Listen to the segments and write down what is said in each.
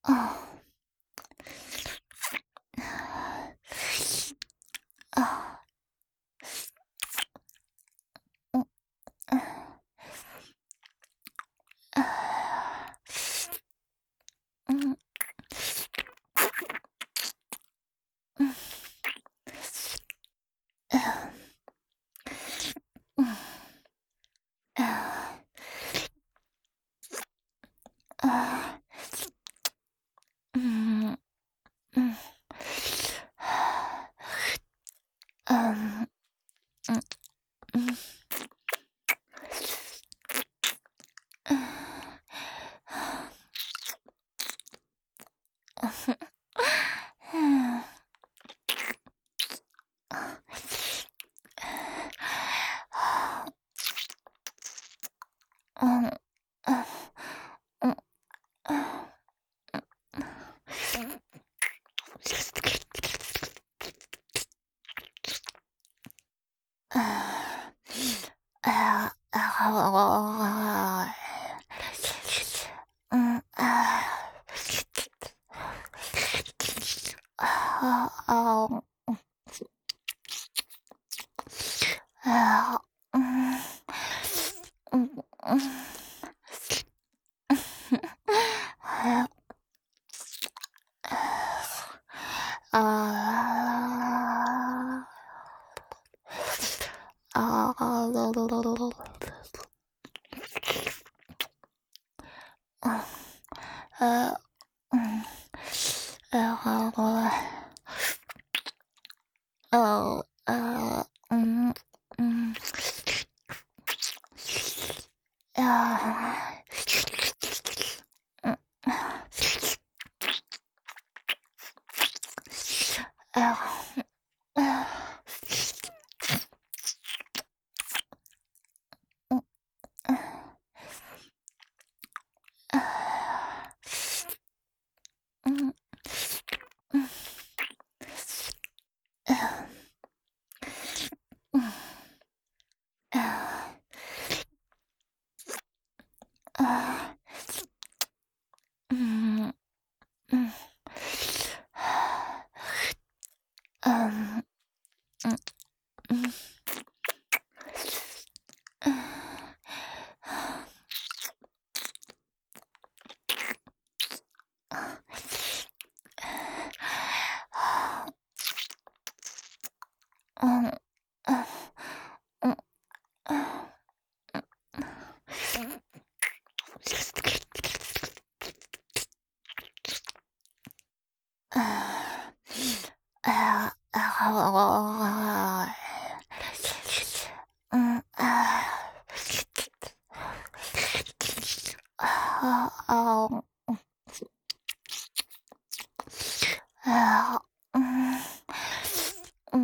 ああ、うん、あうん、うん、うん、ああ、うん、うん、あん、うん、うん、うん、うん、ああ、あうん、ああ、うん、うん、うん、はあああ、あ、うん、うん、うん、あうん、うん、うん、うん、うん、うん、あん、うん、うん、うん、ああ、うん、うん、うん、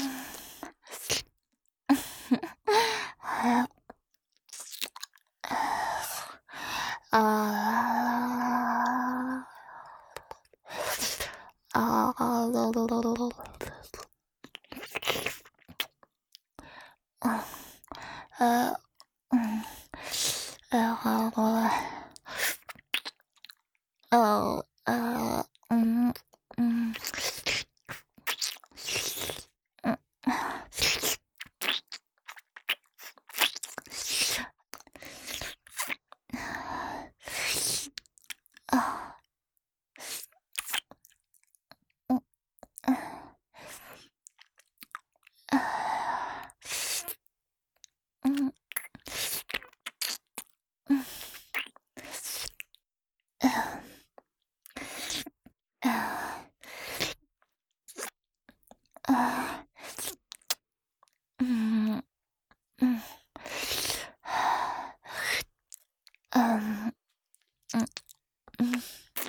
うん、うん、あ、うん、うん、うん、うん、うん、うん、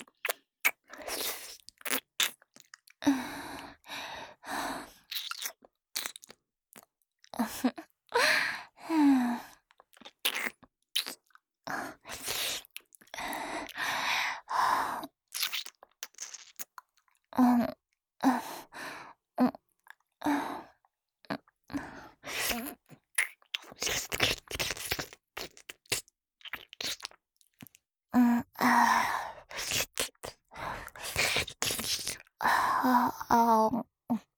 うん、うん、ああ。 哦，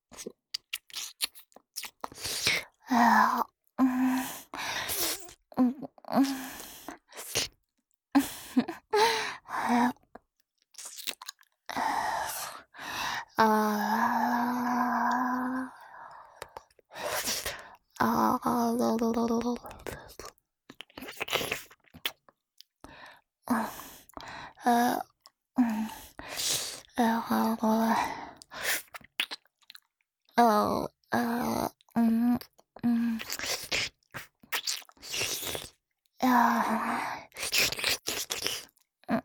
嗯，嗯嗯，啊，啊，呃，嗯，好，嗯，嗯，啊，嗯，